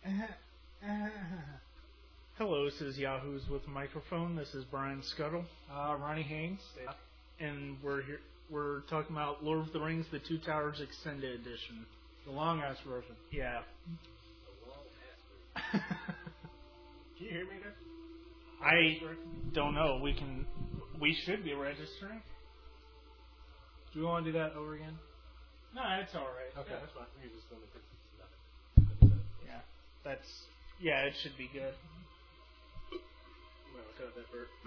Hello, this is Yahoo's with a Microphone. This is Brian Scuttle. Ronnie Haynes. And we're here. We're talking about Lord of the Rings, The Two Towers Extended Edition. The long-ass version. Yeah. Can you hear me there? I don't know. We should be registering. Do we want to do that over again? No, it's all right. Okay, that's fine. We just don't Yeah, it should be good. Well, cut that part.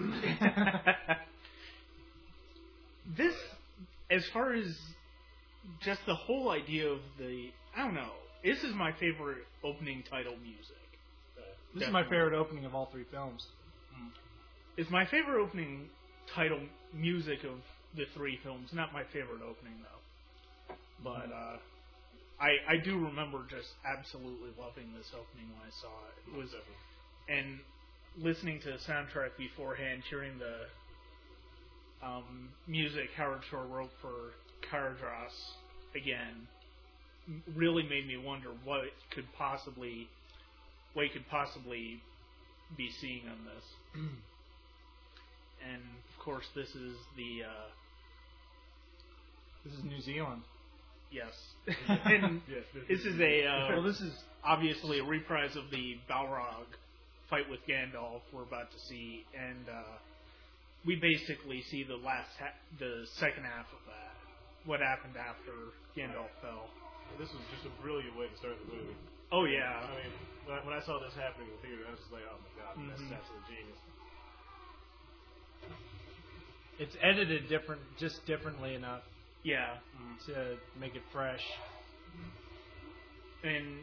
This, as far as just the whole idea of I don't know. This is my favorite opening title music. This is my favorite opening of all three films. It's my favorite opening title music of the three films. Not my favorite opening, though. But I do remember just absolutely loving this opening when I saw it. And listening to the soundtrack beforehand, hearing the music Howard Shore wrote for Cardross again, really made me wonder what you could possibly be seeing on this. And of course, this is New Zealand. Yes. And this is this is obviously a reprise of the Balrog fight with Gandalf we're about to see, and we basically see the second half of that. What happened after Gandalf fell. This was just a brilliant way to start the movie. Oh yeah. I mean, when I saw this happening in the theater, I was just like, oh my god, that's absolute genius. It's edited differently enough. Yeah. To make it fresh. And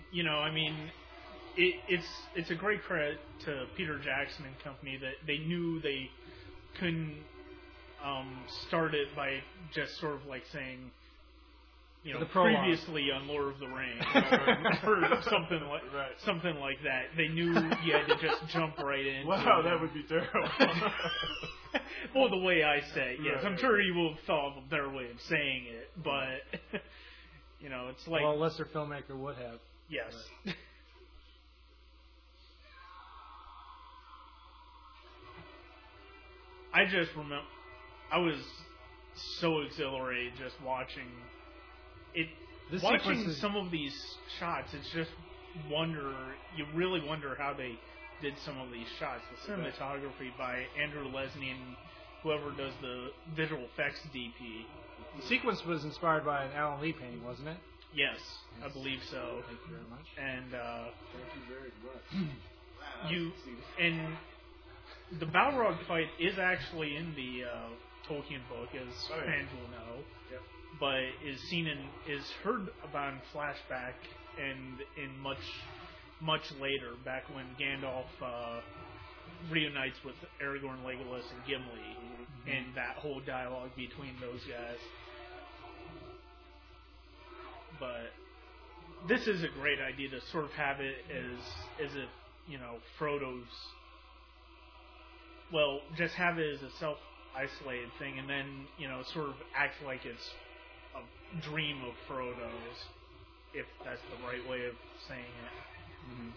it's a great credit to Peter Jackson and company that they knew they couldn't start it by just sort of like saying, previously on Lord of the Rings or something like that. They knew you had to just jump right in. Wow, that would be terrible. Well, the way I say it, yes. Right. I'm sure you will have thought of a better way of saying it, but, it's like... Well, a lesser filmmaker would have. Yes. Right. I just remember... I was so exhilarated just watching it. Watching some of these shots, it's just you really wonder how they did some of these shots. The cinematography by Andrew Lesnie and whoever does the visual effects DP. The sequence was inspired by an Alan Lee painting, wasn't it? Yes, I believe so. Thank you very much. And thank you very much. And the Balrog fight is actually in the Tolkien book, as fans will know. Yep. But is heard about in flashback and in much later, back when Gandalf reunites with Aragorn, Legolas, and Gimli, and that whole dialogue between those guys. But this is a great idea to sort of have it as if Frodo's. Well, just have it as a self-isolated thing, and then sort of act like it's a dream of Frodo's, if that's the right way of saying it. Mm-hmm.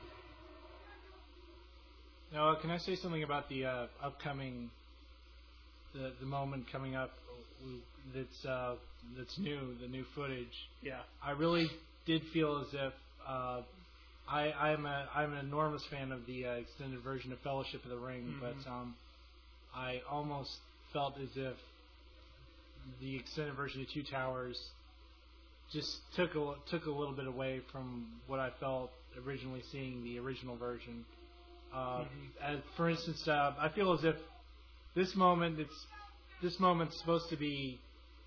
Now, can I say something about the upcoming, the moment coming up that's new, the new footage? Yeah. I really did feel as if I'm an enormous fan of the extended version of Fellowship of the Ring, but I almost felt as if the extended version of Two Towers just took a little bit away from what I felt originally seeing the original version. As, for instance, I feel as if this moment's supposed to be,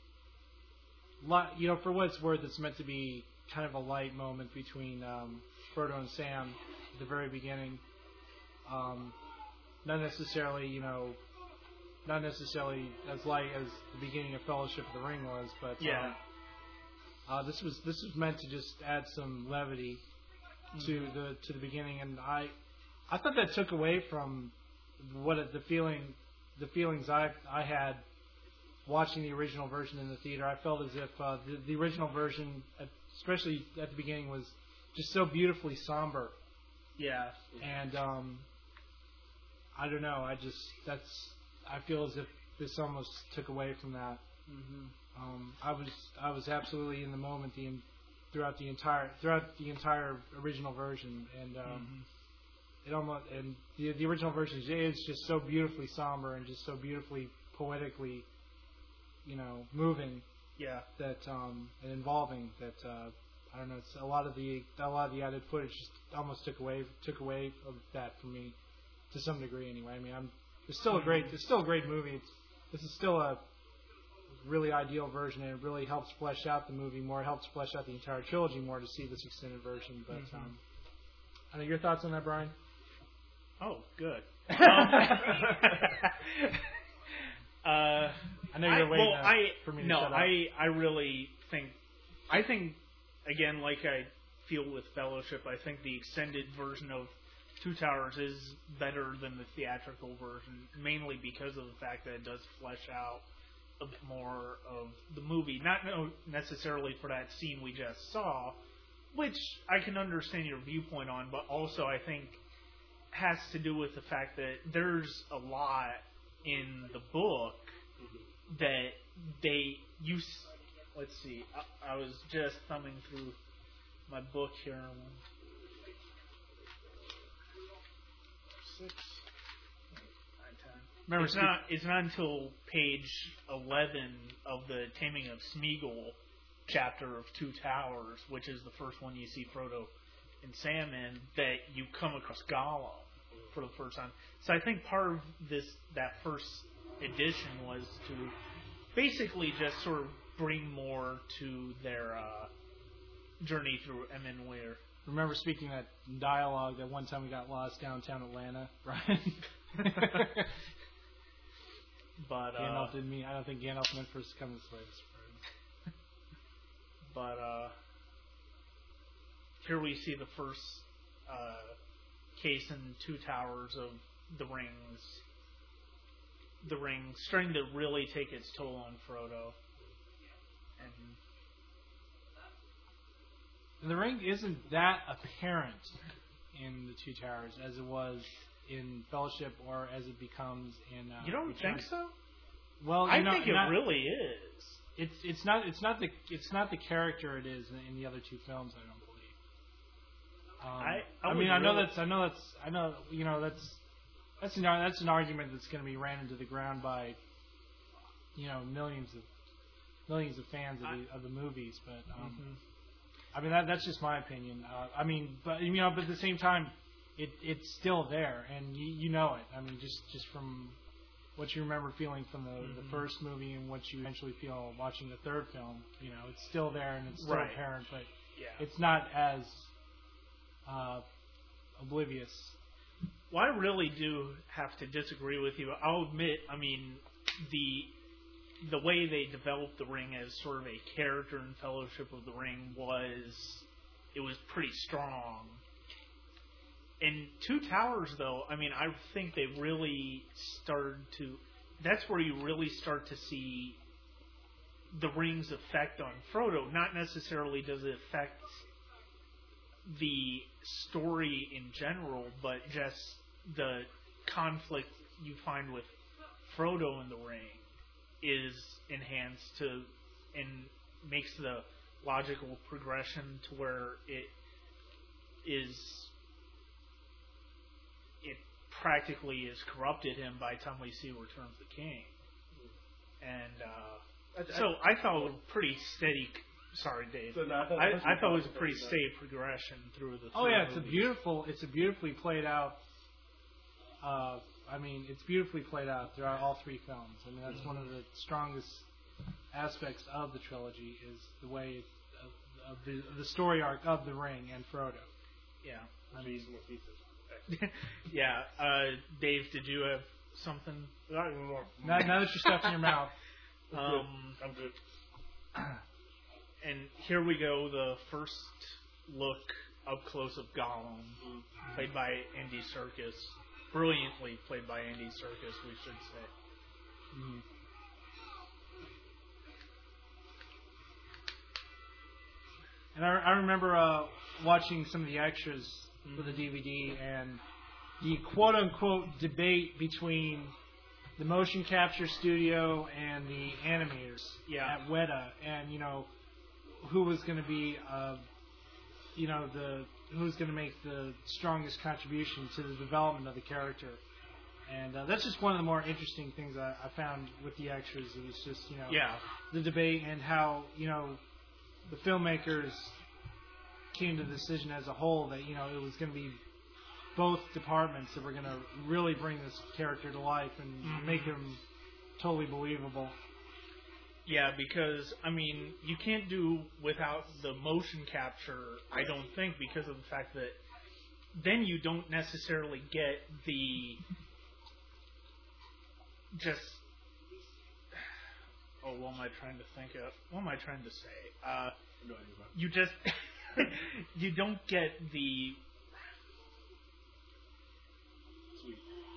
for what it's worth, it's meant to be kind of a light moment between Frodo and Sam at the very beginning. Not necessarily as light as the beginning of Fellowship of the Ring was, but this was meant to just add some levity to the beginning, and I thought that took away from the feelings I had watching the original version in the theater. I felt as if the original version, especially at the beginning, was just so beautifully somber Yeah. And I don't know. I feel as if this almost took away from that. Mm-hmm. I was absolutely in the moment throughout the entire original version, and it almost and the original version is just so beautifully somber and just so beautifully poetically, moving. Yeah. That and involving that. I don't know. It's a lot of the added footage just almost took away of that for me to some degree. Anyway, I mean, it's still a great movie. This is still a really ideal version, and it really helps flesh out the movie more. It helps flesh out the entire trilogy more to see this extended version. But I know your thoughts on that, Brian. Oh, good. I know you're waiting for me to shut up. I really think, again, like I feel with Fellowship, I think the extended version of Two Towers is better than the theatrical version, mainly because of the fact that it does flesh out a bit more of the movie. Not necessarily for that scene we just saw, which I can understand your viewpoint on, but also I think has to do with the fact that there's a lot in the book that they use. Let's see. I was just thumbing through my book here. 6, 9, 10. Remember, it's not until page 11 of the Taming of Smeagol chapter of Two Towers, which is the first one you see Frodo and Sam in, that you come across Gollum for the first time. So I think part of that first edition was to basically just sort of bring more to their journey through Emyn Muir. Remember speaking that dialogue that one time we got lost downtown Atlanta, right? But Gandalf didn't mean. I don't think Gandalf meant for us to come this way. But here we see the first case in Two Towers of the rings. The ring starting to really take its toll on Frodo. And the ring isn't that apparent in the Two Towers as it was in Fellowship or as it becomes in. You don't think so? Well, I think it really is. It's not the character it is in the other two films. I don't believe. That's an argument that's going to be ran into the ground by millions of fans of the movies, but I mean that's just my opinion. But at the same time, it's still there, and you know it. I mean, just from what you remember feeling from the first movie and what you eventually feel watching the third film, it's still there and it's still apparent, but it's not as oblivious. Well, I really do have to disagree with you. I'll admit, I mean, the way they developed the ring as sort of a character in Fellowship of the Ring was pretty strong. In Two Towers, though, I mean, I think they really started to. That's where you really start to see the ring's effect on Frodo. Not necessarily does it affect the story in general, but just the conflict you find with Frodo in the ring is enhanced and makes the logical progression to where it practically is corrupted him by the time we see Return of the King. And so I thought it was a pretty steady. Sorry, Dave. I thought it was a pretty steady progression through the. Oh yeah, it's a beautifully played out. It's beautifully played out throughout all three films. I mean, that's one of the strongest aspects of the trilogy is the way of the story arc of the Ring and Frodo. Yeah. Yeah. Dave, did you have something? Not anymore. Now that you're stuffing your mouth. I'm good. And here we go, the first look up close of Gollum, played by Andy Serkis. Brilliantly played by Andy Serkis, we should say. Mm-hmm. And I remember watching some of the extras for the DVD, and the quote-unquote debate between the motion capture studio and the animators at Weta, and who was going to be who's going to make the strongest contribution to the development of the character. And that's just one of the more interesting things I found with the extras. It was just the debate and how the filmmakers came to the decision as a whole that it was going to be both departments that were going to really bring this character to life and make him totally believable. Yeah, because, you can't do without the motion capture, I don't think, because of the fact that then you don't necessarily get the what am I trying to think of? What am I trying to say? You just... you don't get the... Sweet.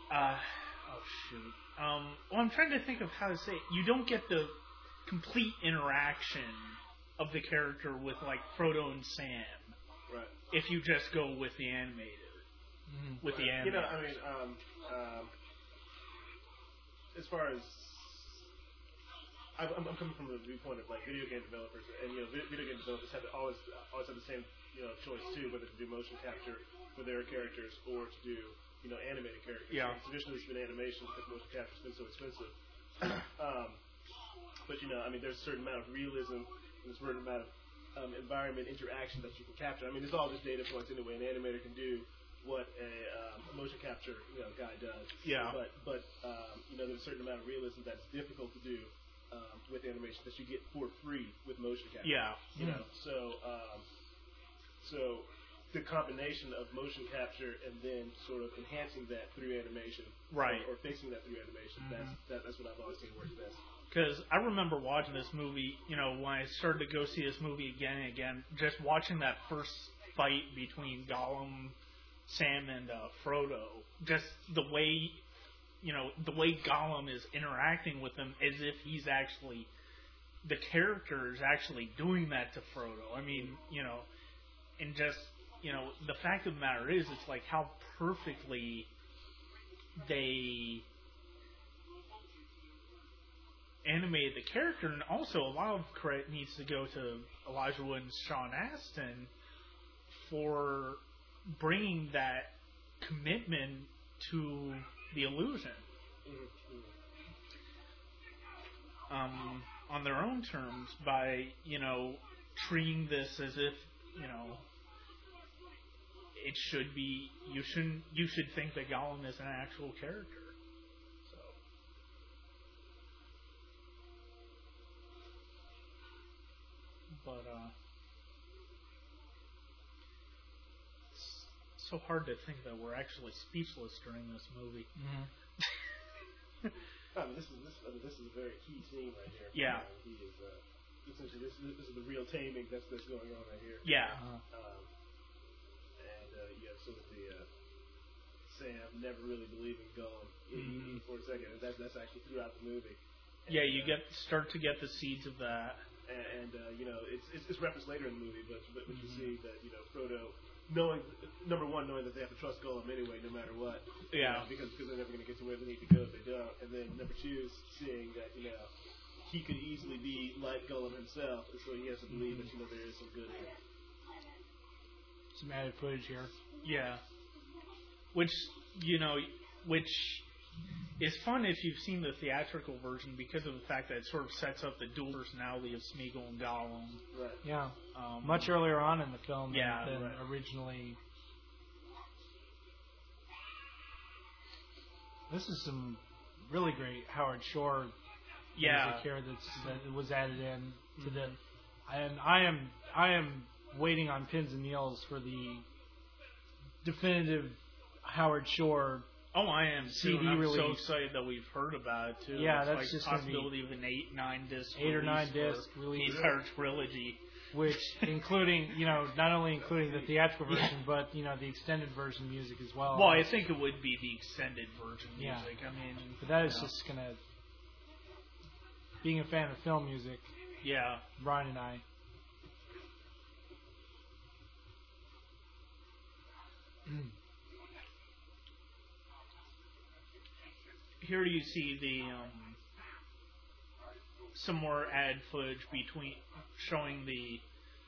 I'm trying to think of how to say it. You don't get the complete interaction of the character with, Frodo and Sam. Right. If you just go with the animated. With the animated. As far as... I'm coming from the viewpoint of video game developers, and video game developers have always have the same choice too, whether to do motion capture for their characters or to do animated characters. Yeah. Traditionally, it's been animation because motion capture's been so expensive. But there's a certain amount of realism and a certain amount of environment interaction that you can capture. It's all just data points anyway. An animator can do what a motion capture guy does. Yeah. But there's a certain amount of realism that's difficult to do with animation that you get for free with motion capture. Yeah. So the combination of motion capture and then sort of enhancing that through animation, right, or fixing that through animation, that's what I've always seen works best. Because I remember watching this movie, when I started to go see this movie again and again, just watching that first fight between Gollum, Sam, and Frodo, just the way Gollum is interacting with him as if he's actually, the character is actually doing that to Frodo. And just, the fact of the matter is, it's how perfectly they animated the character, and also a lot of credit needs to go to Elijah Wood and Sean Astin for bringing that commitment to the illusion on their own terms by treating this as if it should be, you should think that Gollum is an actual character. But it's so hard to think that we're actually speechless during this movie. This is a very key scene right here. Yeah. He is essentially this is the real taming that's going on right here. Yeah. So with the Sam never really believing Gollum even for a second, and that's actually throughout the movie. And, you start to get the seeds of that. And it's referenced later in the movie, but you see that Frodo knowing that they have to trust Gollum anyway, no matter what. Yeah. Because they're never going to get to where they need to go if they don't. And then number two, seeing that he could easily be like Gollum himself, and so he has to believe that there is some good in it. Some added footage here. Yeah. Which is fun if you've seen the theatrical version because of the fact that it sort of sets up the dual personality of Smeagol and Gollum. Right. Yeah. Much earlier on in the film than right. originally. This is some really great Howard Shore music here that was added in to the. And I am waiting on pins and needles for the definitive Howard Shore. Oh, I am CD too. I'm release. so excited that we've heard about it too. Yeah, it's that's just possibility of an 8-9 disc 8 or 9 disc release, the entire trilogy, which including not only including the theatrical version, but the extended version music as well. Well, I think it would be the extended version music. But that is just gonna, being a fan of film music. Yeah, Brian and I. here you see the some more ad footage showing the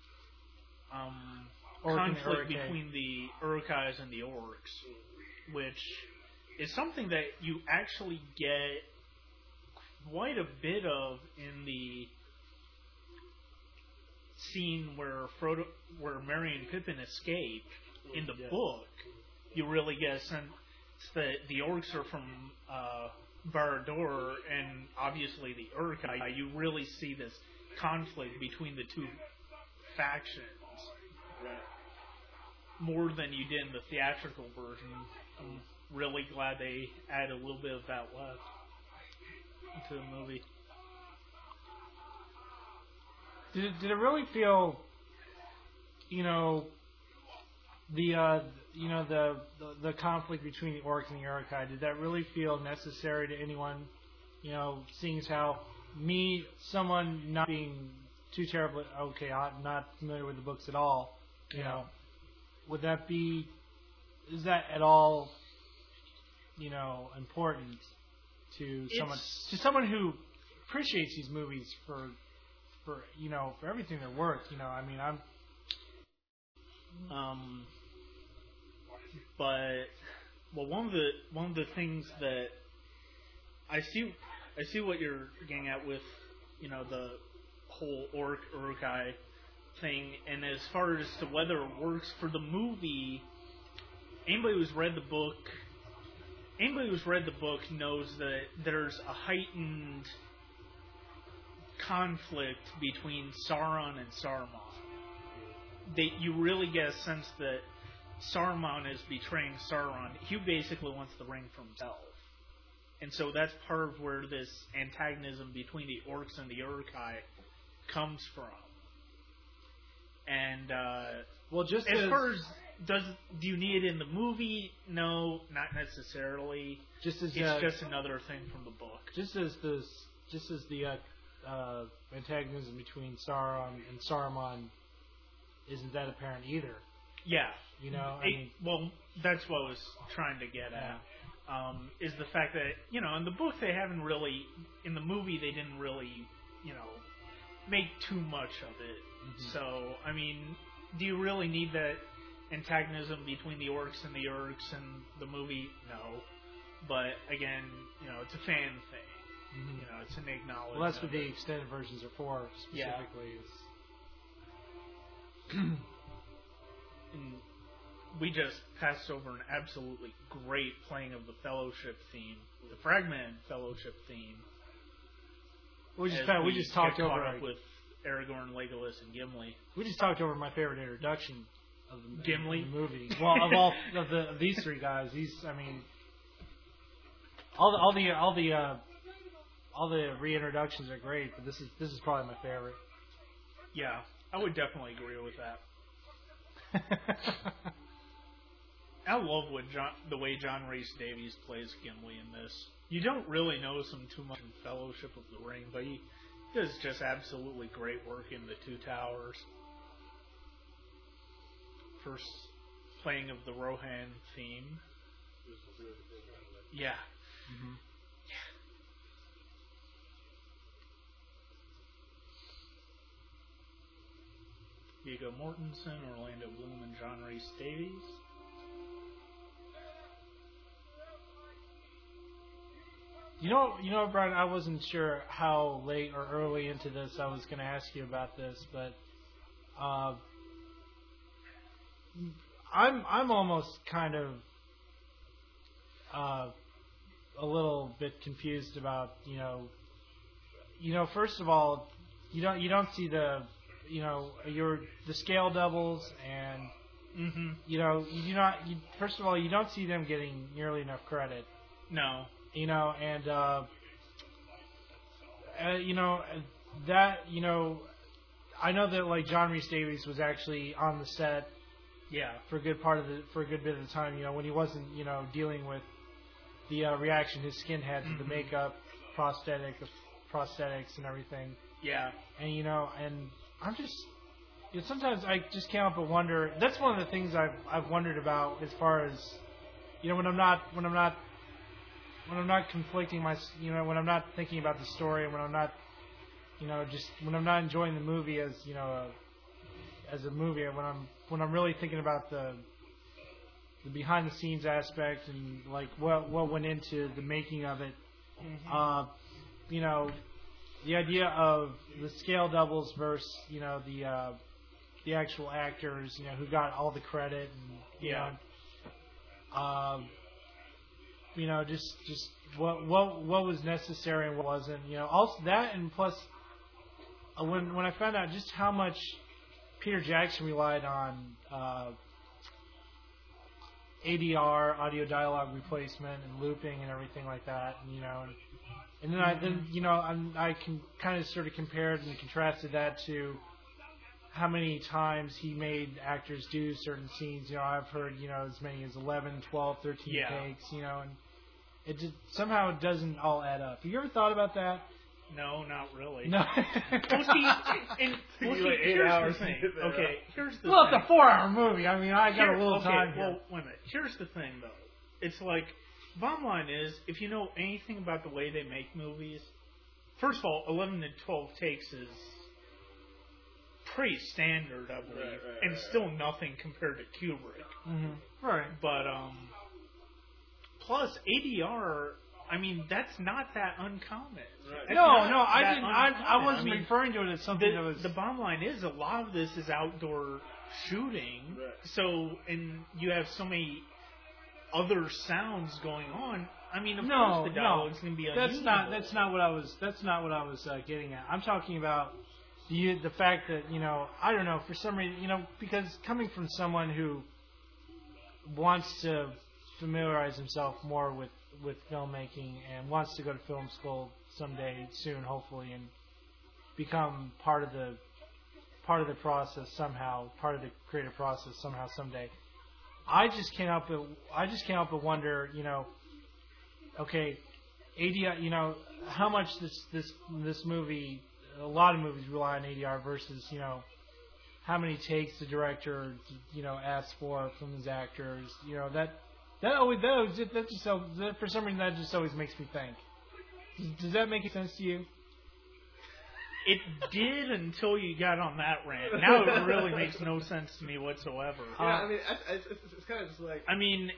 conflict between the Urukais and the Orcs, which is something that you actually get quite a bit of in the scene where Merry and Pippin escape in the book. You really get a sense that the Orcs are from Barad-dûr and obviously the Uruk-hai. You really see this conflict between the two factions more than you did in the theatrical version. I'm really glad they added a little bit of that left into the movie. Did it really feel, the conflict between the Orcs and the Uruk-hai? Did that really feel necessary to anyone? Seeing as how someone not being too terribly I'm not familiar with the books at all. Would that be? Is that at all? Important to someone who appreciates these movies for everything they're worth. One of the things that I see what you're getting at with the whole Uruk-hai thing, and as far as to whether it works for the movie, anybody who's read the book knows that there's a heightened conflict between Sauron and Saruman. You really get a sense that Saruman is betraying Sauron. He basically wants the ring for himself. And so that's part of where this antagonism between the Orcs and the Uruk-hai comes from. And as far as do you need it in the movie? No, not necessarily. It's just another thing from the book. Just as the antagonism between Sauron and Saruman isn't that apparent either. Yeah. That's what I was trying to get at. Is the fact that, in the book they haven't really, in the movie they didn't really, make too much of it. Mm-hmm. So, do you really need that antagonism between the Orcs and the Urks in the movie? No. But, again, it's a fan thing. Mm-hmm. It's an acknowledgement. Well, that's what the extended versions are for, specifically. Yeah. And we just passed over an absolutely great playing of the Fellowship theme, the Fragmented Fellowship theme. We just talked over up with Aragorn, Legolas, and Gimli. We just talked over my favorite introduction of the Gimli movie. Well, of these three guys, all the reintroductions are great, but this is probably my favorite. Yeah, I would definitely agree with that. I love the way John Rhys Davies plays Gimli in this. You don't really notice him too much in Fellowship of the Ring, but he does just absolutely great work in The Two Towers. First playing of the Rohan theme. Yeah. Mm-hmm. Viggo Mortensen, Orlando Bloom, and John Rhys Davies. You know, Brian, I wasn't sure how late or early into this I was going to ask you about this, but I'm almost kind of a little bit confused about first of all, you don't see the scale doubles, and first of all, you don't see them getting nearly enough credit. No. I know that like John Rhys Davies was actually on the set, for a good bit of the time, when he wasn't, dealing with the reaction his skin had to the makeup, prosthetics and everything. Yeah. And and sometimes I just can't help but wonder. That's one of the things I've wondered about as far as, when I'm not conflicting when I'm not thinking about the story, and when I'm not, when I'm not enjoying the movie as as a movie, when I'm really thinking about the behind the scenes aspect and like what went into the making of it. The idea of the scale doubles versus the actual actors, who got all the credit and just what was necessary and what wasn't. Also that, and plus when I found out just how much Peter Jackson relied on ADR, audio dialogue replacement, and looping and everything like that, and then I can kind of sort of compared and contrasted that to how many times he made actors do certain scenes. I've heard as many as 11, 12, 13 takes. And it just somehow it doesn't all add up. Have you ever thought about that? No, not really. No. Here's the thing. Okay, here's the thing. Well, it's a 4-hour movie. I mean, I got a little time here. Well, wait a minute. Here's the thing, though. It's like, bottom line is, if you know anything about the way they make movies, first of all, 11 to 12 takes is pretty standard, I believe, and still nothing compared to Kubrick. Mm-hmm. Right. But, plus ADR, I mean, that's not that uncommon. Right. No, I didn't. I wasn't referring to it as something that was. The bottom line is, a lot of this is outdoor shooting. Right. So, and you have so many other sounds going on. I mean, of course, the dialogue's going to be unusual. That's not what I was getting at. I'm talking about the fact that I don't know, for some reason, because coming from someone who wants to familiarize himself more with filmmaking and wants to go to film school someday soon, hopefully, and become part of the process somehow, part of the creative process somehow someday. I just can't help but wonder, okay, ADR, how much this movie, a lot of movies rely on ADR versus how many takes the director asks for from his actors, for some reason that just always makes me think. Does that make sense to you? It did until you got on that rant. Now it really makes no sense to me whatsoever. Yeah, I mean, it's kind of just like. I mean,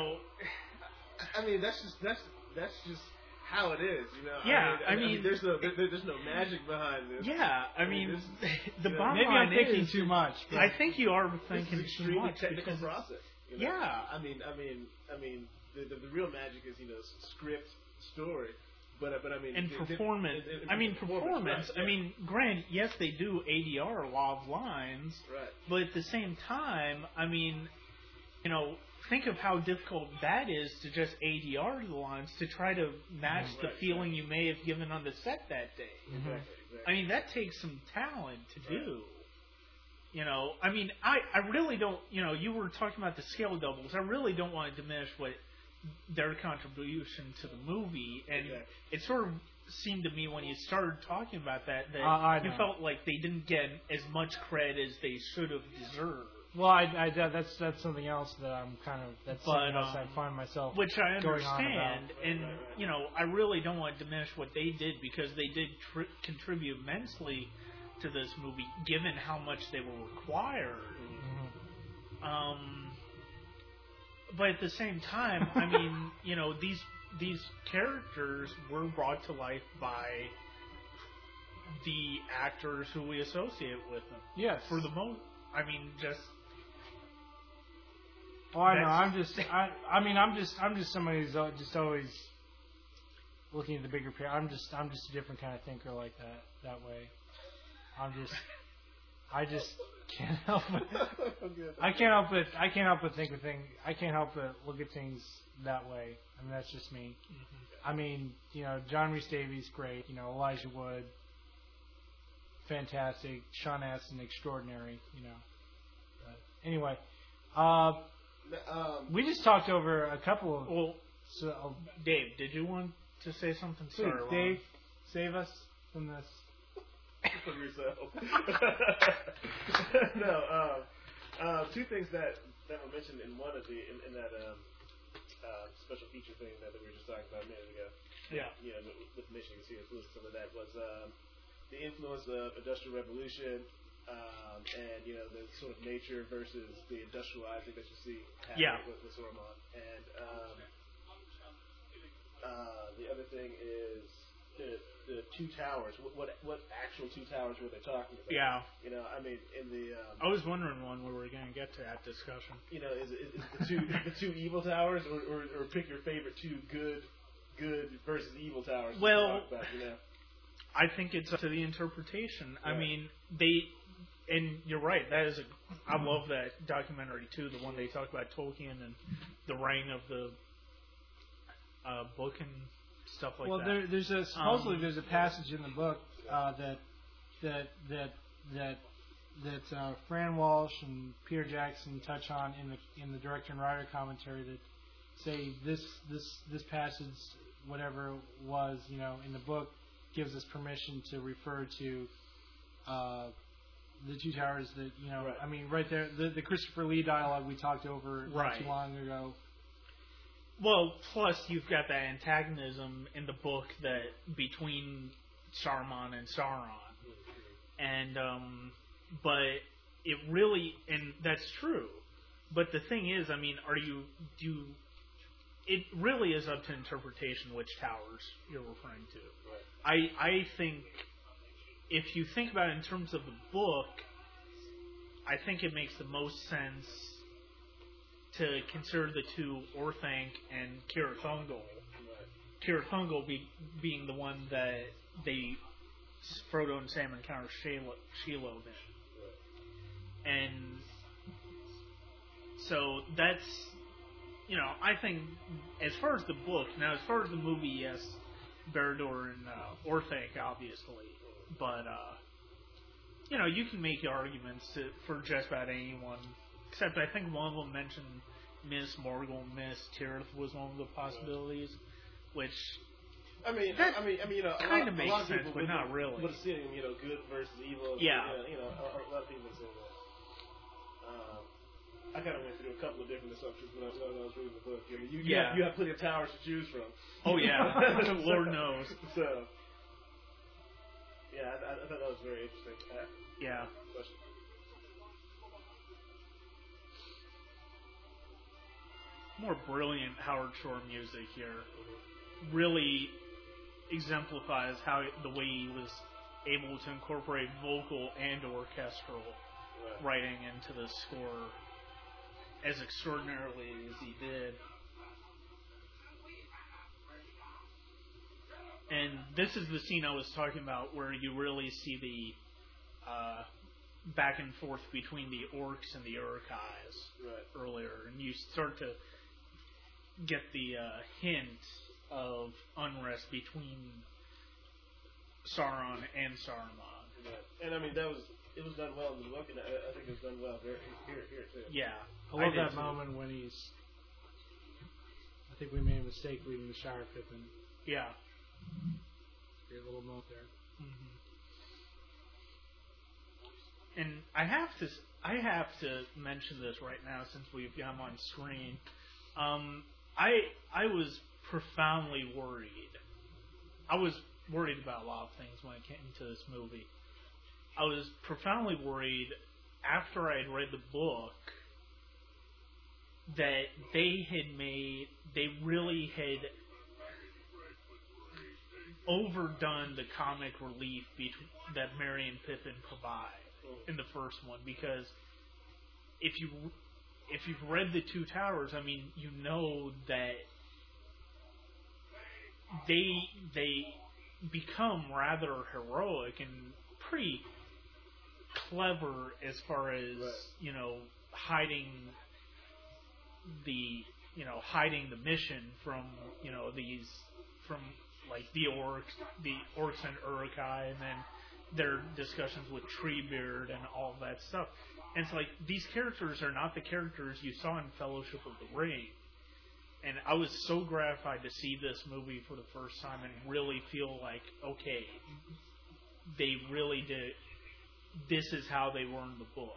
I mean, that's just how it is, Yeah, I mean, there's no magic behind this. Yeah, I mean, the bottom maybe line I'm thinking too much. I think you are thinking too much. Technical process. Yeah. I mean, the real magic is script, story, but I mean, and performance. Performance. Right, I mean, granted, yes, they do ADR a lot of lines, right? But at the same time, I mean, think of how difficult that is to just ADR the lines to try to match the feeling you may have given on the set that day. Exactly. I mean, that takes some talent to do. I mean, I really don't, you were talking about the scale doubles. I really don't want to diminish their contribution to the movie. And it sort of seemed to me when you started talking about that you felt like they didn't get as much credit as they should have deserved. Well, that's something else that I'm kind of, something else I find myself which I going on understand. about. And, I really don't want to diminish what they did because they did contribute immensely to this movie, given how much they were required. Mm-hmm. But at the same time, I mean, these characters were brought to life by the actors who we associate with them. Yes. For the most, I mean, just. Oh, I know. I'm just somebody who's just always looking at the bigger picture. I'm just a different kind of thinker like that way. I just can't help it. I can't help but think of things. I can't help but look at things that way. I mean, that's just me. Mm-hmm. I mean, John Rhys Davies, great. Elijah Wood, fantastic. Sean Astin, extraordinary. But anyway, we just talked over a couple of. Well, Dave, did you want to say something? Please, Dave, save us from this. from yourself. No, two things that were mentioned in one of the in that special feature thing that we were just talking about a minute ago. Yeah. You know, with Michigan C.S. Lewis, some of that was the influence of Industrial Revolution, and you know the sort of nature versus the industrializing that you see happening with Saruman. And the other thing is the two towers. What actual two towers were they talking about? Yeah. You know, I mean, in the I was wondering when we were going to get to that discussion. You know, is the two evil towers, or pick your favorite two good versus evil towers? Well, about, you know? I think it's up to the interpretation. Right. I mean, and you're right. That is I love that documentary too. The one they talk about Tolkien and the writing of the book and stuff like that. Well, there's supposedly there's a passage in the book that Fran Walsh and Peter Jackson touch on in the director and writer commentary that say this passage, whatever it was, you know, in the book, gives us permission to refer to the two towers that, you know, right. I mean, right there, the Christopher Lee dialogue we talked over not too long ago. Well, plus you've got that antagonism in the book that between Saruman and Sauron, and but it really, and that's true. But the thing is, I mean, it really is up to interpretation which towers you're referring to. Right. I think if you think about it in terms of the book, I think it makes the most sense to consider the two Orthanc and Cirith Ungol. Right. Cirith Ungol being the one that Frodo and Sam encounter Shelob in. Right. And so that's, you know, I think as far as the book, now as far as the movie, yes, Barad-dûr and Orthanc, obviously. But, you know, you can make arguments for just about anyone. Except I think one of them mentioned Miss Morgul, Miss Tirith was one of the possibilities, which I mean, you know, kind of makes a lot of sense, people but not really. But seeing, you know, good versus evil. Yeah. You know, a lot of people say that. I kind of went through a couple of different assumptions when I was reading the book. I mean, you have plenty of towers to choose from. Oh yeah, Lord knows. So, yeah, I thought that was very interesting. Yeah. Question. More brilliant Howard Shore music here. Really exemplifies how the way he was able to incorporate vocal and orchestral writing into the score as extraordinarily as he did. And this is the scene I was talking about where you really see the back and forth between the orcs and the Uruk-hais earlier, and you start to get the hint of unrest between Sauron and Saruman. Right. And I mean, it was done well in the book, and I think it was done well here too. Yeah. I love that moment when I think we made a mistake leaving the Shire, Pippin. Yeah. Great little note there. Mm-hmm. And I have to mention this right now since we've got him on screen. I was profoundly worried. I was worried about a lot of things when it came to this movie. I was profoundly worried after I had read the book that they really had overdone the comic relief that Merry and Pippin provide in the first one, because if you've read The Two Towers, I mean, you know that they become rather heroic and pretty clever as far as you know hiding the mission from like the orcs and Uruk-hai, and then their discussions with Treebeard and all that stuff. And it's like, these characters are not the characters you saw in Fellowship of the Ring. And I was so gratified to see this movie for the first time and really feel like, okay, they really did. This is how they were in the book.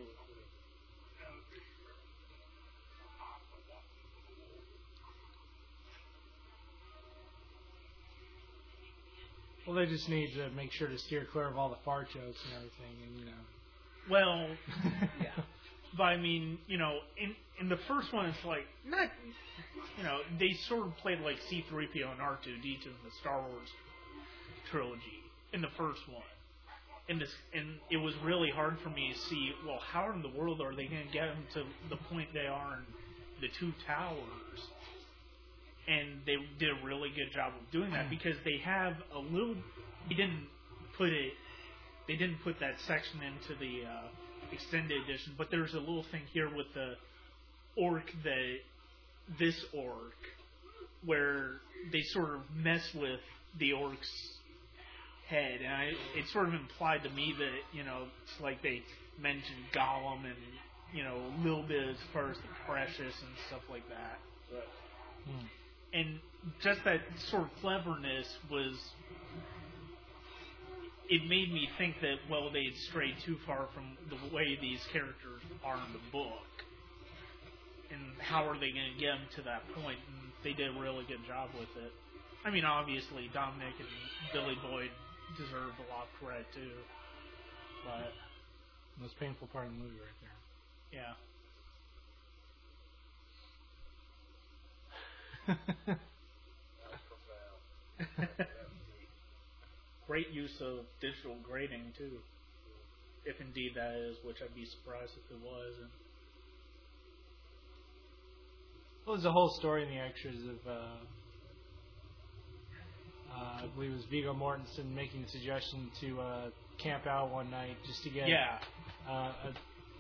Well, they just need to make sure to steer clear of all the fart jokes and everything, and Well, yeah. But I mean, in the first one, it's like not, they sort of played like C-3PO and R2-D2 in the Star Wars trilogy in the first one. And it was really hard for me to see, well, how in the world are they going to get them to the point they are in the Two Towers? And they did a really good job of doing that because they have a little. They didn't put that section into the extended edition, but there's a little thing here with the orc this orc, where they sort of mess with the orc's head, and it sort of implied to me that it's like they mentioned Gollum and a little bit as far as the Precious and stuff like that. Right. And just that sort of cleverness it made me think that, well, they had strayed too far from the way these characters are in the book. And how are they going to get them to that point? And they did a really good job with it. I mean, obviously, Dominic and Billy Boyd deserved a lot of credit, too. But the most painful part of the movie right there. Yeah. Great use of digital grading too, if indeed that is, which I'd be surprised if it was. Well, there's a whole story in the extras of I believe it was Viggo Mortensen making the suggestion to camp out one night just to get a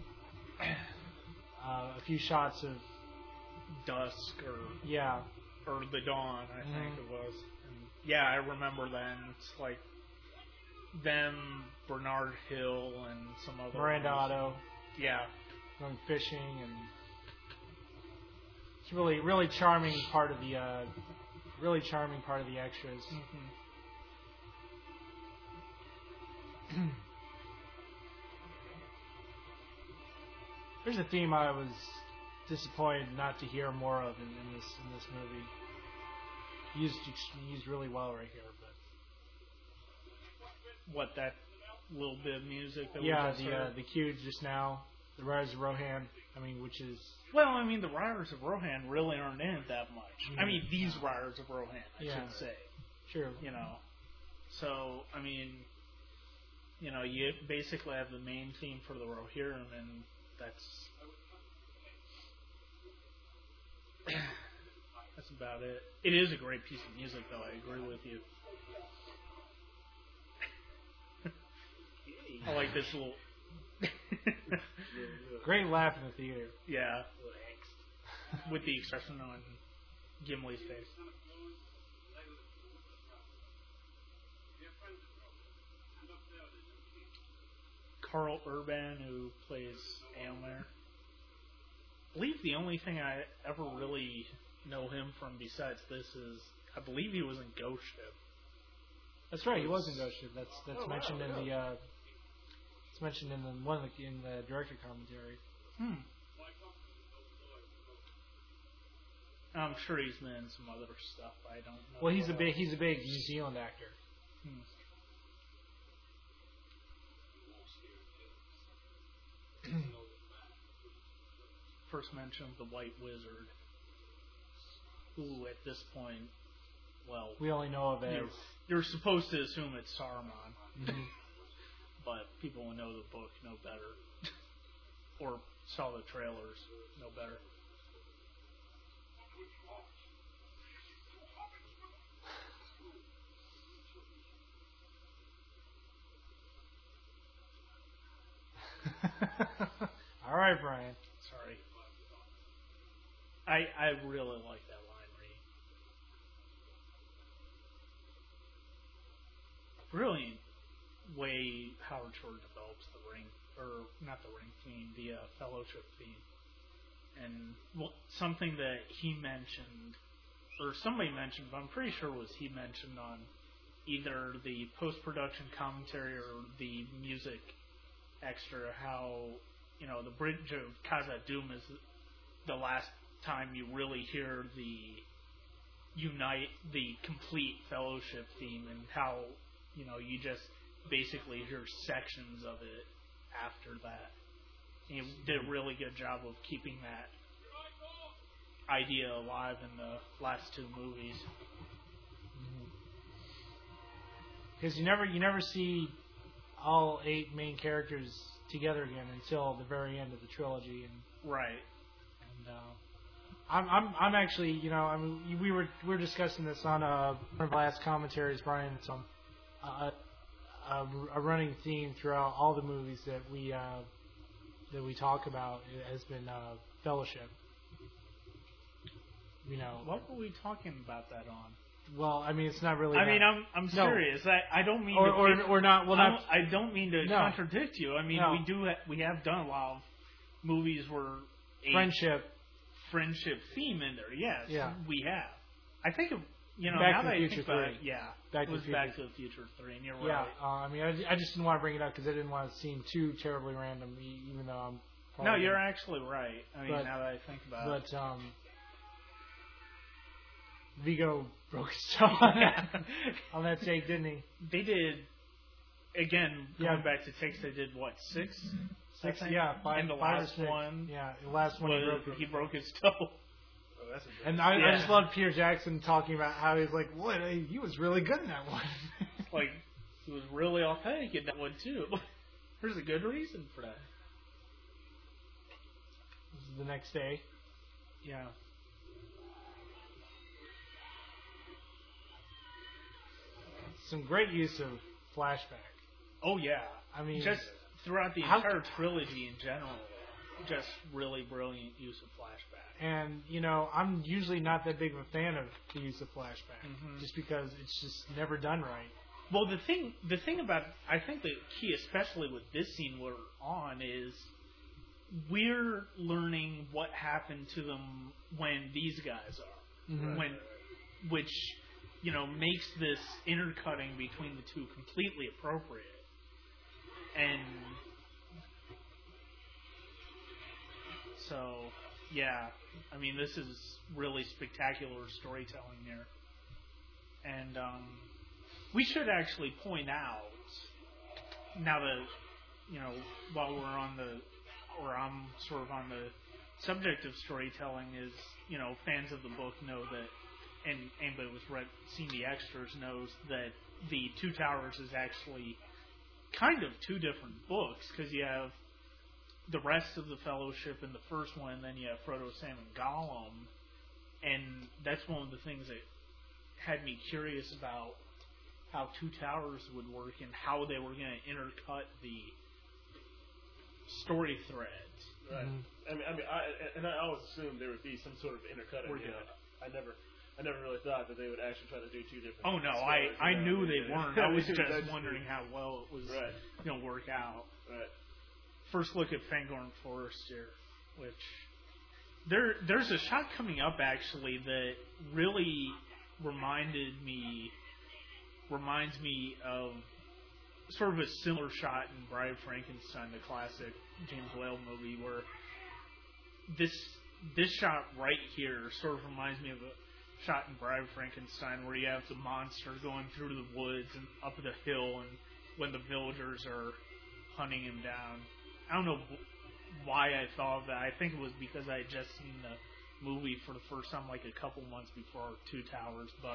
few shots of dusk or the dawn, I think it was. And yeah, I remember then. It's like them, Bernard Hill, and some other Miranda Otto. Yeah, going fishing, and it's really charming part of the extras. Mm-hmm. There's a theme I was disappointed not to hear more of in this movie. Used really well right here, but what, that little bit of music that the cue just now, the Riders of Rohan. I mean, which is the Riders of Rohan really aren't in it that much. Mm-hmm. I mean, these Riders of Rohan, I should say. True. So I mean, you basically have the main theme for the Rohirrim, and that's about it. It is a great piece of music, though. I agree with you. I like this little great laugh in the theater. Yeah. With the expression on Gimli's face. Carl Urban, who plays Éomer. I believe the only thing I ever really know him from besides this is, I believe he was in Ghost Ship. That's right, he was in Ghost Ship. That's mentioned in the it's mentioned in the director commentary. I'm sure he's been in some other stuff. I don't know. Well, he's a big New Zealand actor. First mention of the White Wizard, who at this point, well, we only know of as you're supposed to assume it's Saruman, but people who know the book know better, or saw the trailers know better. All right, Brian. Sorry. I really like that line read. Brilliant way Howard Shore develops the Ring, or not the Ring theme, the Fellowship theme. And something that he mentioned, or somebody mentioned, but I'm pretty sure it was he mentioned on either the post-production commentary or the music extra, how, the Bridge of Khazad-dûm is the last time you really hear the complete Fellowship theme, and how, you just basically hear sections of it after that. And you did a really good job of keeping that idea alive in the last two movies. Because you never see all 8 main characters together again until the very end of the trilogy, and right. And I'm actually, we were discussing this on one of the last commentaries, Brian. It's on a running theme throughout all the movies that we talk about has been Fellowship. What were we talking about that on? Well, I mean, it's not really. I mean, I'm serious. I don't mean or not. Well, I don't mean to contradict you. I mean, we have done a lot of movies where friendship theme in there. Yes, we have. I think Back to the Future 3. Back to the Future 3, and you're right. Yeah, I mean, I just didn't want to bring it up because I didn't want to seem too terribly random, even though I'm. No, you're actually right. I mean, now that I think about it. But Vigo broke his toe on that take, didn't he? They did. Again, going back to takes, they did what, 6? 6, yeah. 5, and the last one, the last one he broke his toe. Oh, that's and I just love Peter Jackson talking about how he's like, what? He was really good in that one. Like, he was really authentic in that one too. There's a good reason for that. This is the next day. Yeah. Some great use of flashback. Oh yeah, I mean, just throughout the entire trilogy in general, just really brilliant use of flashback. And I'm usually not that big of a fan of the use of flashback, just because it's just never done right. Well, the thing about, I think the key, especially with this scene we're on, is we're learning what happened to them when these guys are, which makes this intercutting between the two completely appropriate. And so, yeah, I mean, this is really spectacular storytelling here. And we should actually point out, now that, while I'm sort of on the subject of storytelling, is, fans of the book know that, and anybody who's seen the extras knows that the Two Towers is actually kind of two different books, because you have the rest of the Fellowship in the first one, and then you have Frodo, Sam, and Gollum, and that's one of the things that had me curious about how Two Towers would work and how they were going to intercut the story threads. Right. I always assumed there would be some sort of intercutting. I never really thought that they would actually try to do two different. Oh no, stories, I knew they weren't. I was just wondering how well it was going to work out. Right. First look at Fangorn Forest here, which there's a shot coming up actually that really reminds me of sort of a similar shot in Bride of Frankenstein, the classic James Whale movie, where this shot right here sort of reminds me of a shot in Bride of Frankenstein where you have the monster going through the woods and up the hill, and when the villagers are hunting him down. I don't know why I thought of that. I think it was because I had just seen the movie for the first time like a couple months before Two Towers, but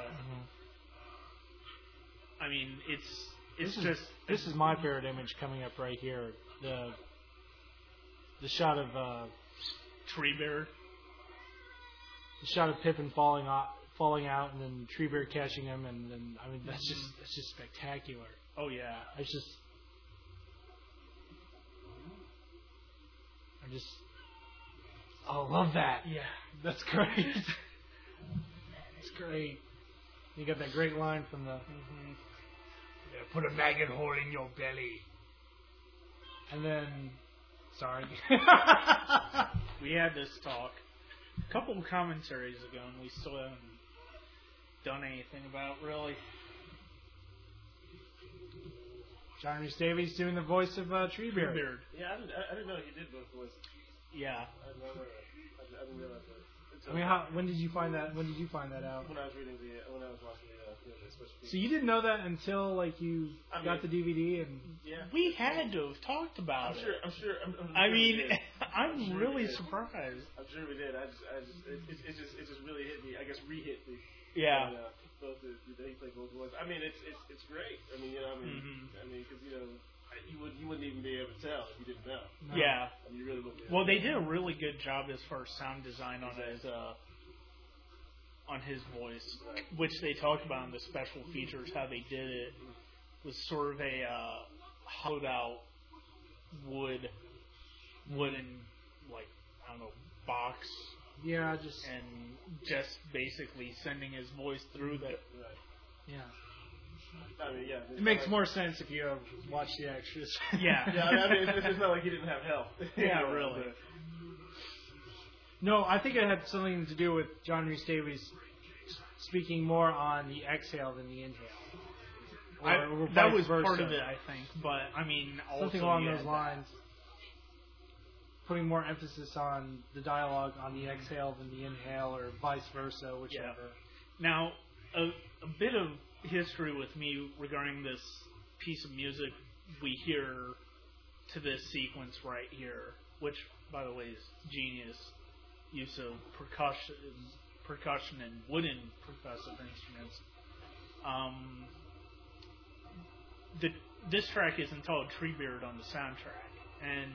I mean, this is my favorite image coming up right here. The shot of Treebeard. The shot of Pippin falling out, and then Treebeard catching him, and then I mean that's just spectacular. Oh yeah, I love that. Yeah, that's great. It's great. You got that great line from the. Yeah, put a maggot hole in your belly. And then, sorry. We had this talk a couple of commentaries ago, and we still haven't done anything about really. John Rhys Davies doing the voice of Treebeard. Yeah, I didn't know he did both voices. Yeah. I didn't realize that. I mean, when did you find that? When did you find that out? When I was watching the special feature. So you didn't know that until like you got the DVD and. Yeah. We had to have talked about it. I'm sure. I'm really surprised. I'm sure we did. It just really hit me. I guess re-hit me. Yeah. Both they play both voices. I mean, it's great. I mean, because you wouldn't even be able to tell if you didn't know. No. Yeah. I mean, you really wouldn't. Well, they did a really good job as far as sound design on his voice, Right. which they talked about in the special features. How they did it was sort of a hollowed out wooden, like, I don't know, box. Yeah, and just basically sending his voice through that. Right. Yeah. I mean, yeah. It makes more sense if you watch the extras. Yeah. Yeah, I mean, it's not like he didn't have help. Yeah, really. No, I think it had something to do with John Rhys Davies speaking more on the exhale than the inhale. Or that was versa. part of it, I think. But, I mean, also... Something along those lines. Putting more emphasis on the dialogue on the exhale than the inhale, or vice versa, whichever. Yeah. Now, a bit of history with me regarding this piece of music we hear to this sequence right here, which, by the way, is genius use of percussion and wooden percussive instruments. This track is entitled Treebeard on the soundtrack, and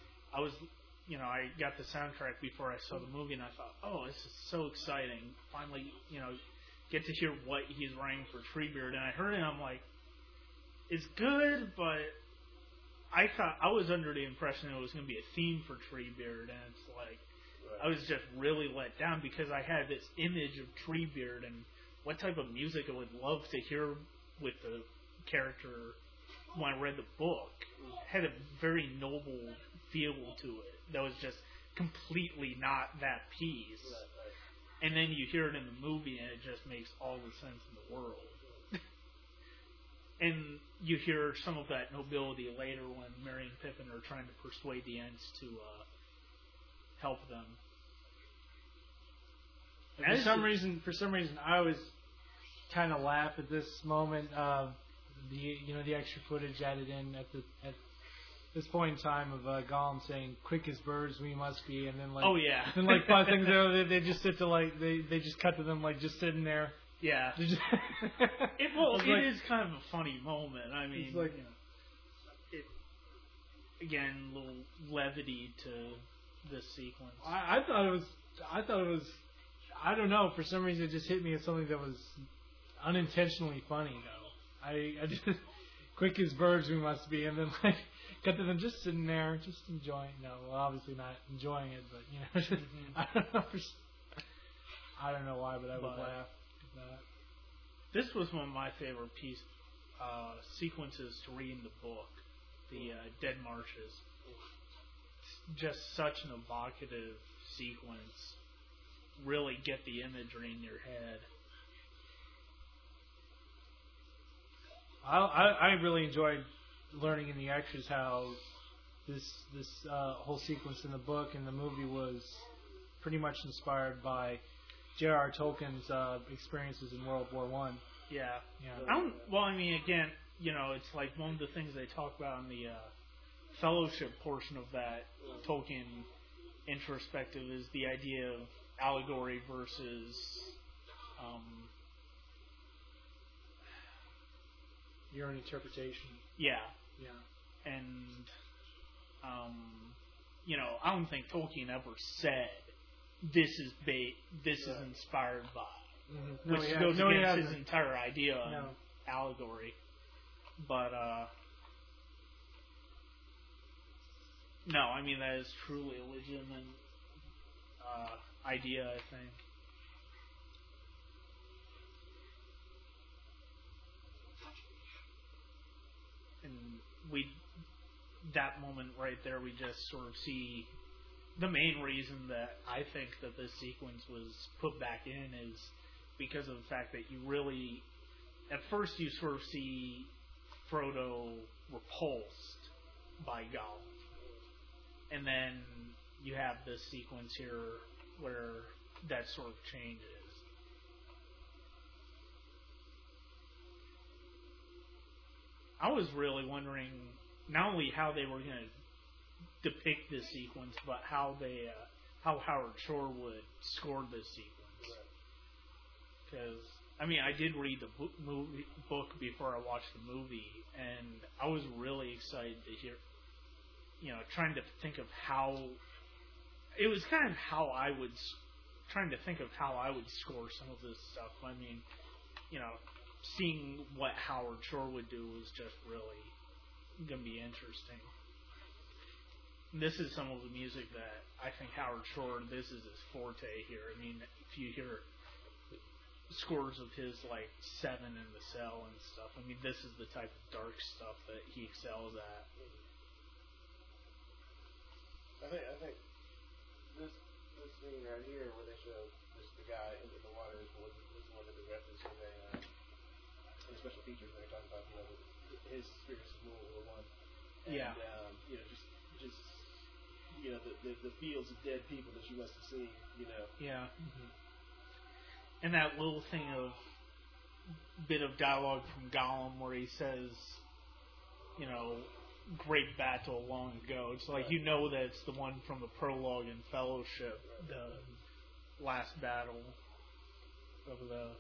I got the soundtrack before I saw the movie, and I thought, oh, this is so exciting. Finally, get to hear what he's writing for Treebeard. And I heard it, and I'm like, it's good, but I was under the impression it was going to be a theme for Treebeard, and it's like, I was just really let down because I had this image of Treebeard and what type of music I would love to hear with the character when I read the book. It had a very noble feel to it that was just completely not that piece. Right. And then you hear it in the movie and it just makes all the sense in the world. And you hear some of that nobility later when Merry and Pippin are trying to persuade the Ents to help them. For some reason, I always kind of laugh at this moment of the extra footage added in at this point in time of Gollum saying, "Quick as birds we must be," and then then 5 seconds later they just sit to they just cut to them just sitting there. Yeah. It is kind of a funny moment. I mean, again, a little levity to this sequence. I thought it was. I don't know. For some reason, it just hit me as something that was unintentionally funny. Though I just quick as birds we must be, and then got to them just sitting there, just enjoying. No, well, obviously not enjoying it, but just, I don't know. I don't know why, but I would laugh at that. This was one of my favorite sequences to read in the book, the Dead Marshes. It's just such an evocative sequence. Really get the imagery in your head. I really enjoyed learning in the extras how this whole sequence in the book and the movie was pretty much inspired by J.R.R. Tolkien's experiences in World War I. Yeah. Again, it's like one of the things they talk about in the fellowship portion of that Tolkien introspective is the idea of allegory versus your own interpretation. Yeah. Yeah. And I don't think Tolkien ever said this is inspired by, mm-hmm. which goes against his entire idea of allegory. But no, I mean that is truly a legitimate idea, I think. And that moment right there, we just sort of see the main reason that I think that this sequence was put back in is because of the fact that you really, at first you sort of see Frodo repulsed by Gollum. And then you have this sequence here where that sort of changes. I was really wondering not only how they were going to depict this sequence, but how Howard Shore would score this sequence. Because, I mean, I did read the book before I watched the movie, and I was really excited to hear, trying to think of how, it was kind of trying to think of how I would score some of this stuff. I mean, seeing what Howard Shore would do was just really going to be interesting. This is some of the music that I think Howard Shore, this is his forte here. I mean, if you hear scores of his, like Seven and The Cell and stuff, I mean, this is the type of dark stuff that he excels at. I think this scene right here where they show the guy into the water is one of the references in the special features when they're talking about his experience with World War I. Yeah. Just the fields of dead people that you must have seen. Yeah. Mm-hmm. And that little thing of bit of dialogue from Gollum where he says, great battle long ago. It's like, that it's the one from the prologue in Fellowship, the last battle of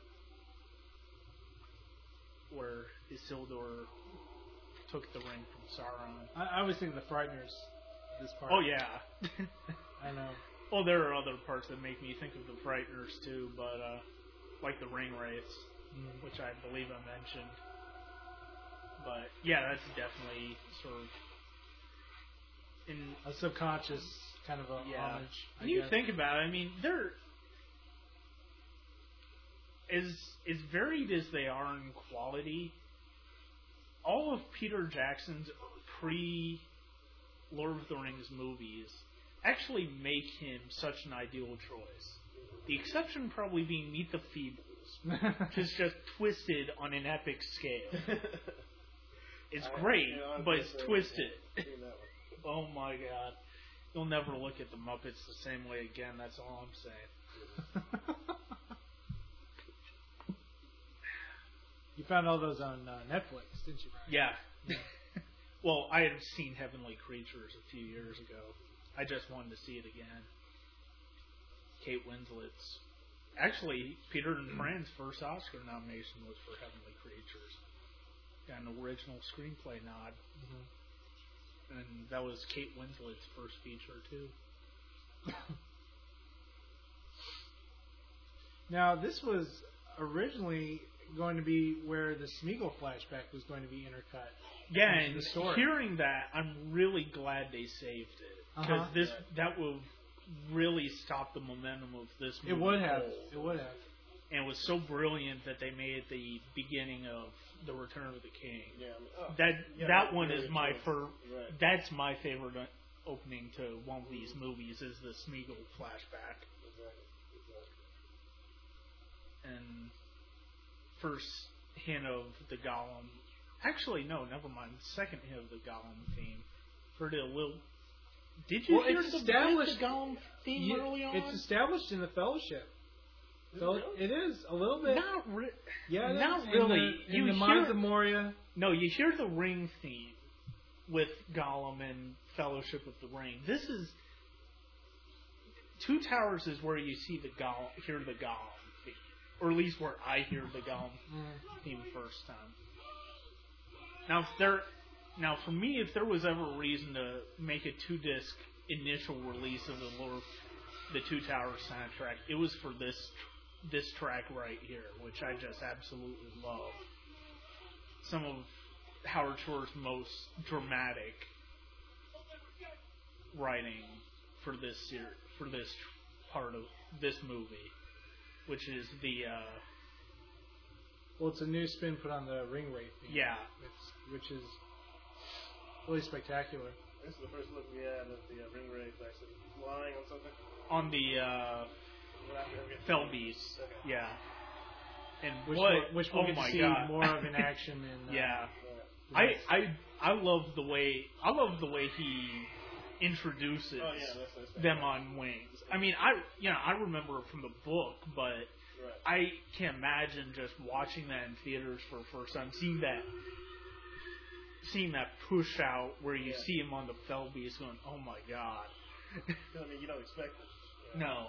where Isildur took the ring from Sauron. I always think the Frighteners, this part. Oh, yeah. I know. Well, there are other parts that make me think of the Frighteners, too, but, like the ring wraiths, which I believe I mentioned. But, yeah, that's definitely sort of a subconscious kind of a homage. When you think about it, I mean, they're as varied as they are in quality. All of Peter Jackson's pre-Lord of the Rings movies actually make him such an ideal choice. The exception probably being Meet the Feebles, which is just twisted on an epic scale. It's great, but it's twisted. Oh my God. You'll never look at the Muppets the same way again, that's all I'm saying. You found all those on Netflix, didn't you, Brian? Yeah. Well, I had seen Heavenly Creatures a few years ago. I just wanted to see it again. Kate Winslet's. Actually, Peter and Fran's first Oscar nomination was for Heavenly Creatures. Got an original screenplay nod. Mm-hmm. And that was Kate Winslet's first feature, too. Now, this was originally going to be where the Smeagol flashback was going to be intercut. Yeah, and hearing that, I'm really glad they saved it. Because that would really stop the momentum of this movie. It would have. It would have. And it was so brilliant that they made it the beginning of The Return of the King. Yeah. That one is my that's my favorite opening to one of these movies is the Smeagol flashback. Exactly. And first hint of the Gollum. Actually, no, never mind. Second hint of the Gollum theme. Heard it a little. Did you hear the Gollum theme early on? It's established in the Fellowship. It is a little bit. Not really. In the Mines of Moria. No, you hear the Ring theme with Gollum and Fellowship of the Ring. This is Two Towers is where you see hear the Gollum theme, or at least where I hear the Gollum theme first time. Now, for me, if there was ever a reason to make a 2-disc initial release of the Two Towers soundtrack, it was for this track right here, which I just absolutely love. Some of Howard Shore's most dramatic writing for this part of this movie, which is the. Well, it's a new spin put on the Ring Wraith theme. Yeah, which is really spectacular. This is the first look we had of the Ring Wraith actually lying on something. On the Fell Beast, yeah. And which we'll get to see more of in action in I love the way he introduces them on wings. I mean, I remember it from the book, but I can't imagine just watching that in theaters for the first time, seeing that push out where you see him on the Fell Beast going, oh my god. I mean, you don't expect it. No.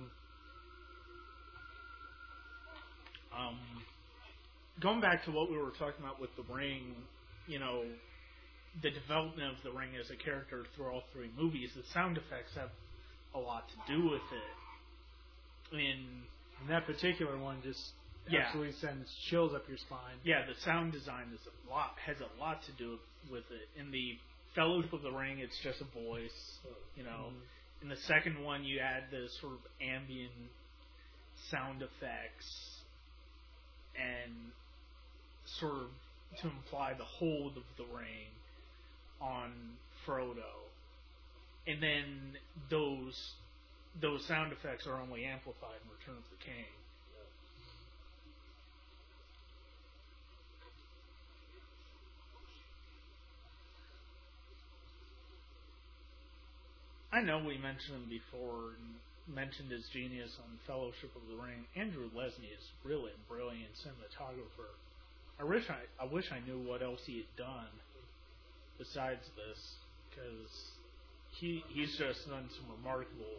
Going back to what we were talking about with the Ring, the development of the Ring as a character through all three movies, the sound effects have a lot to do with it. And that particular one just absolutely sends chills up your spine. Yeah, the sound design has a lot to do with it. In the Fellowship of the Ring, it's just a voice. In the second one, you add the sort of ambient sound effects and sort of to imply the hold of the ring on Frodo. And then those sound effects are only amplified in Return of the King. I know we mentioned him before and mentioned his genius on Fellowship of the Ring. Andrew Lesnie is really a brilliant cinematographer. I wish I knew what else he had done besides this, because he's just done some remarkable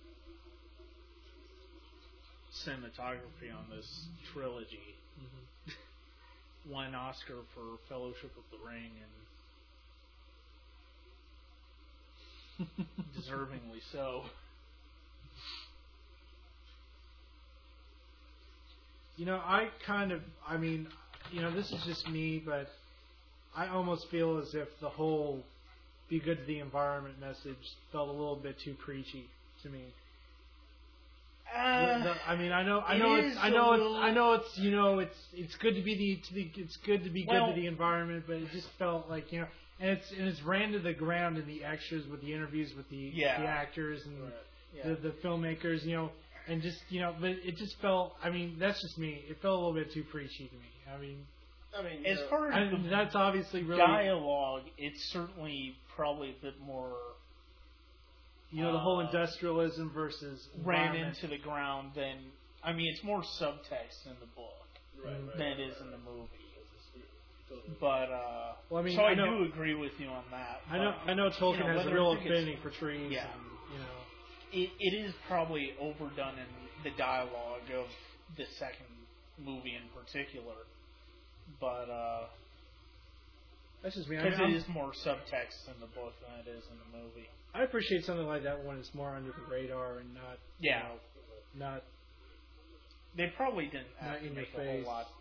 cinematography on this trilogy. Won an Oscar for Fellowship of the Ring, and deservingly so. This is just me, but I almost feel as if the whole "be good to the environment" message felt a little bit too preachy to me. I know it's good to be good to the environment, but it just felt like and it's ran to the ground in the extras with the interviews with the actors and the filmmakers, and just but it just felt. That's just me. It felt a little bit too preachy to me. As far as that's obviously really dialogue, it's certainly probably a bit more. The whole industrialism versus ran into the ground than it's more subtext in the book than it is in the movie. But I do agree with you on that. I know Tolkien has a real affinity for trees. Yeah. And, it is probably overdone in the dialogue of the second movie in particular. But that's just me. Because it is more subtext in the book than it is in the movie. I appreciate something like that when it's more under the radar and not not. They probably didn't have to in make your a face. whole lot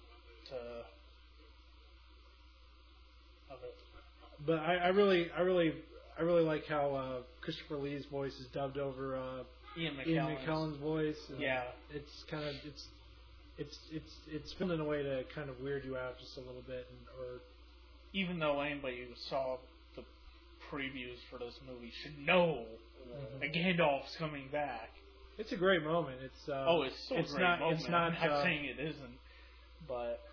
of it. But I really like how Christopher Lee's voice is dubbed over Ian McKellen's voice. Yeah, it's kind of it's filmed in a way to kind of weird you out just a little bit, or even though anybody who saw the previews for this movie should know that Gandalf's coming back. It's a great moment. It's it's still a great moment. I'm not saying it isn't, but